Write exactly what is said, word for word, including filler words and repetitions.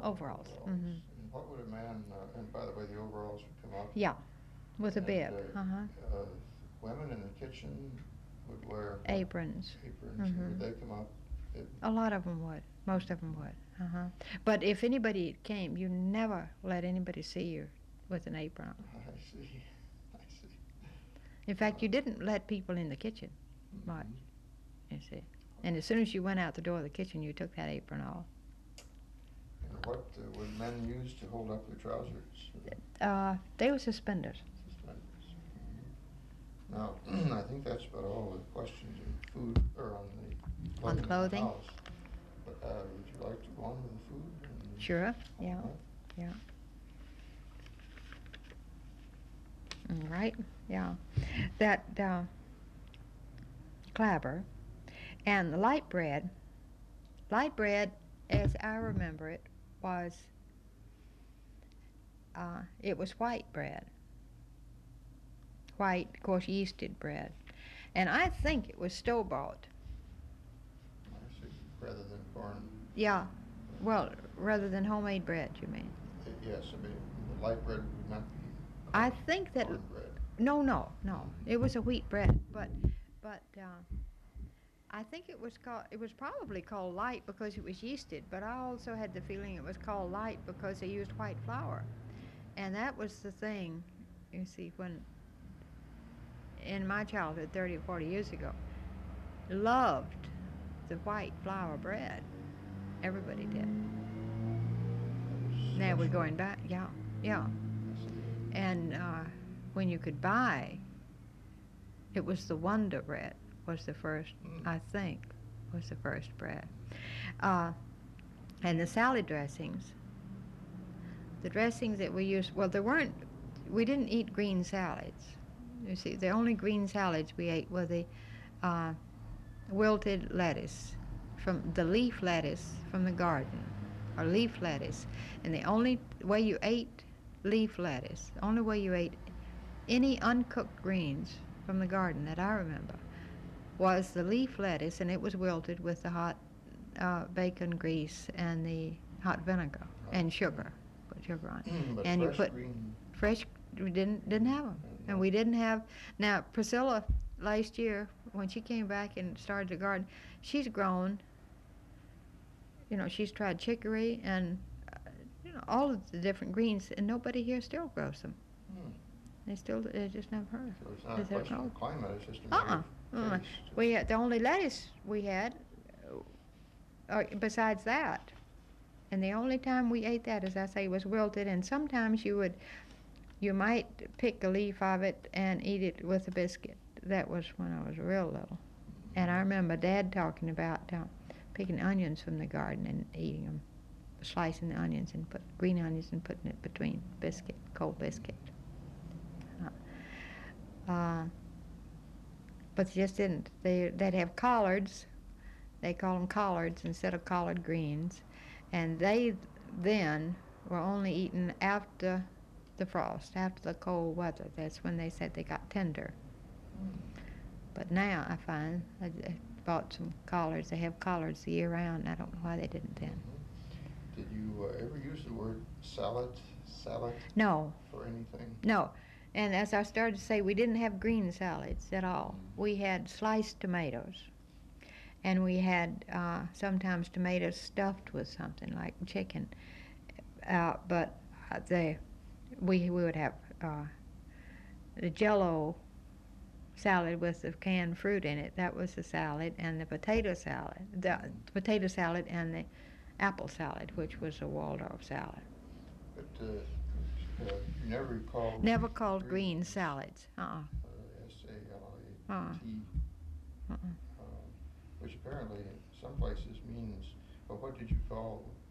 Overalls. overalls. Mhm. And what would a man, uh, and by the way, the overalls would come up? Yeah, with a and, bib. uh, Uh-huh. uh, Women in the kitchen would wear what? Aprons. Aprons. And would Mhm. they come up? It, A lot of them would. Most of them would. Uh-huh. But if anybody came, you never let anybody see you with an apron on. I see. I see. In fact, you Uh, didn't let people in the kitchen much, mhm. you see. And as soon as you went out the door of the kitchen, you took that apron off. And what uh, would men use to hold up their trousers? Uh, they were suspenders. Suspenders. Mhm. Now, I think that's about all the questions on food, or on the On the clothing in the clothing? house. But uh, would you like to go on with the food? and- Sure, yeah, All right. yeah. All right, yeah. That uh, clabber and the light bread, light bread, as I remember it, was, uh, it was white bread. White, of course, yeasted bread. And I think it was store-bought. I see. Rather than corn. Yeah, well, rather than homemade bread, you mean? Uh, Yes, I mean, the light bread would not be I think that, corn bread. no, no, no, it was a wheat bread, but, but, uh, I think it was called, it was probably called light because it was yeasted, but I also had the feeling it was called light because they used white flour. And that was the thing, you see, when, in my childhood, thirty or forty years ago, loved the white flour bread. Everybody did. Now we're going back, yeah, yeah. And uh, when you could buy, it was the Wonder bread was the first, Mm. I think, was the first bread. Uh, and the salad dressings, the dressings that we used, well, there weren't, we didn't eat green salads. You see, the only green salads we ate were the uh, wilted lettuce, from the leaf lettuce from the garden, or leaf lettuce. And the only way you ate leaf lettuce, the only way you ate any uncooked greens from the garden that I remember, was the leaf lettuce, and it was wilted with the hot uh, bacon grease and the hot vinegar and sugar. Put sugar on it. But And you fresh put green. fresh, we didn't didn't have them, and we didn't have. Now Priscilla, last year when she came back and started the garden, she's grown. You know, she's tried chicory and uh, you know all of the different greens, and nobody here still grows them. Hmm. They still, they just never heard. So it's not a Is that question of called? climate, it's just a Uh-uh. matter uh-uh. of taste. We had, the only lettuce we had, uh, besides that, and the only time we ate that, as I say, was wilted. And sometimes you would, you might pick a leaf of it and eat it with a biscuit. That was when I was real little. And I remember Dad talking about uh, picking onions from the garden and eating them, slicing the onions and put green onions and putting it between biscuit, cold biscuit. Uh, uh, but they just didn't. They, they'd have collards. They call them collards instead of collard greens. And they then were only eaten after the frost, after the cold weather. That's when they said they got tender. But now I find, I I bought some collards. They have collards the year round, and I don't know why they didn't then. Mhm. Did you uh, ever use the word salad, salad No, for anything? no. And as I started to say, we didn't have green salads at all. We had sliced tomatoes. And we had uh, sometimes tomatoes stuffed with something like chicken. Uh, but uh, the, we, we would have uh, the Jell-O salad with the canned fruit in it. That was the salad. And the potato salad, the, the potato salad and the apple salad, which was a Waldorf salad. But uh, uh, you never called... Never called green salads. Uh-uh. Uh, S A L A Uh-uh. T. Uh-uh. Um, which apparently in some places means, well, what did you call